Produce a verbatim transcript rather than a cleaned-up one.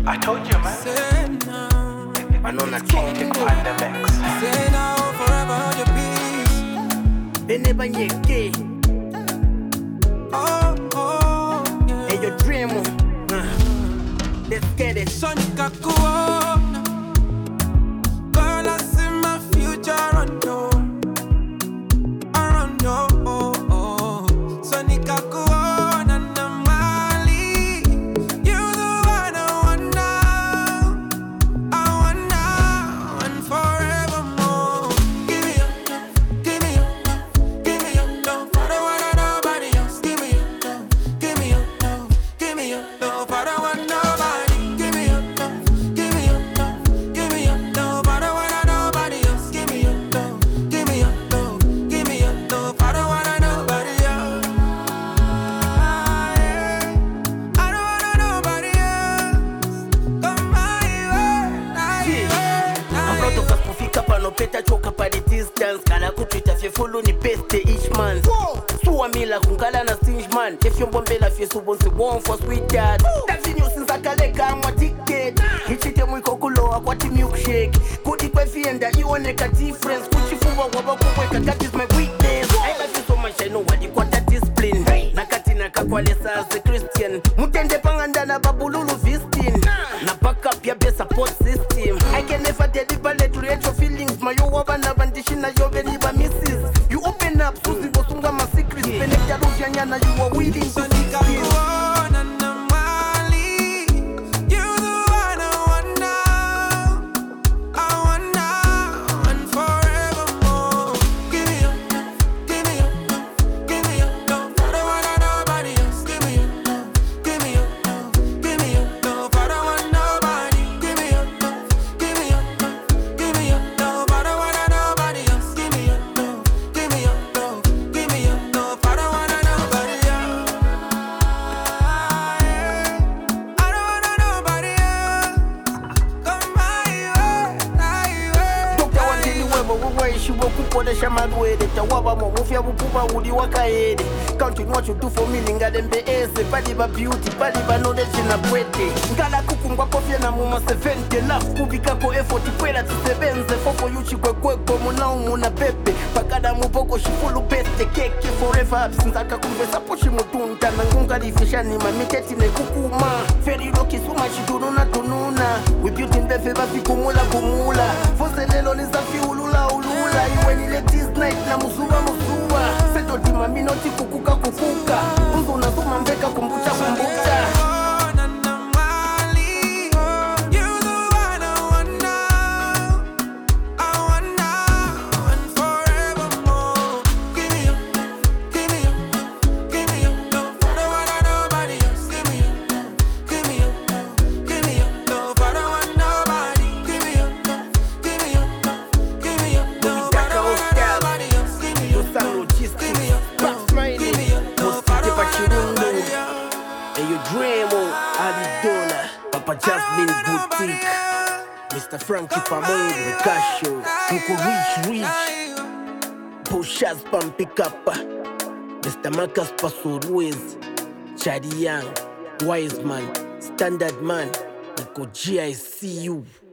I told you, man. Say now. Man on a king to find the mix. Say now, forever hold your peace. Whenever you get, Oh, oh, yeah. and your dream, uh, let's get it. Sonica Kuona. Girl, I see my future around you. Around you. Oh, oh. Sonica Kuona na Mali. You the one I want now. I want now and forevermore. Give me your love. Give me your love. Give me your love. I don't want nobody else. Give me your love. Give me your love. Give me your love. I don't want nobody. Give me your love. Give me your love. Give me your love. I don't want nobody else. Give me your love. Give me your love. Give me your love. I don't want nobody else. I don't want nobody else. Come my way. I'm proud of us kufika pano peta choka pa the distance. Kala kutwita fye follow ni best each man. Suwa mila kunkala na stinge man. If you bombela fye subonsi one for sweet dad. That's in you since akaleka mwa ticket. Ichite mwiko kuloa kwa ti milkshake. Kuti kwe fienda iwoneka difference. Kuchifuwa waba kuweka that is my weakness. I love you so much I know what you got that discipline. Nakati nakakwalesa as a Christian. Mutende panganda na babululu vistin. Na back up your best support system. I can never deliver let to your feelings. My yo wabana bandishina yo believe misses. You open up Susi Bosunga my secrets. Benekta Rufianyana you are willing to Sonica see it. Kuona na Mali. You the one I want now. I want now and forevermore. Give me your love. Give me your love. Give me your love. I don't want nobody else. Give me your love. Give me your love. Give me your love. I don't want nobody. Give me your love. Give me your love. Give me your love. I don't want nobody else. Give me your love. Give me your love. Give me your love. I don't want nobody else. I don't want nobody else. Come my way, my way. Dokta wandini webo wuwaishi wokukodesha malwele tawaba mofya bukuba uli wakaede counting what you do for me lingalembe ese bali ba beauty bali ba knowledge na bwete ngala kukungwa kofya na muma seventy love kubikako effort kwela tisebenze fofo yuchi kwekweko munao muna pepe pakada muboko shifulu beste keke forever sinzaka kumvesa poshi mutunta na ngunga lifishani mamiteti ne kukuma feri roki suma shidunu na tununa we beauty mbefe bafi kumula kumula foselelo nizafi ulula ulula iwe nile this night na musuwa musuwa seto tima minoti kukuka kukuka unzu na zuma mbeka kumbucha kumbucha Kuona na Mali. You the one I want now. I want now and forevermore. Give me your love. Give me your love. Give me your love. I don't want nobody else. Give me your love. Give me your love. Give me your love. I don't want nobody. Give me your love. Give me your love. Give me your love. I don't want nobody else. Give me your Dosa love. logistics Give me your Back love. Friday Give me your love. I Mosite don't want Pachirundo nobody else. And you dream on Ali Dollar Papa Jasmine Boutique Mister Frankie Pamongo Ricasho Kuku Rich Rich Pushas Pampikapa Mister Marcus Pasoruez Chadi Young Wise Man Standard Man Niko G I C U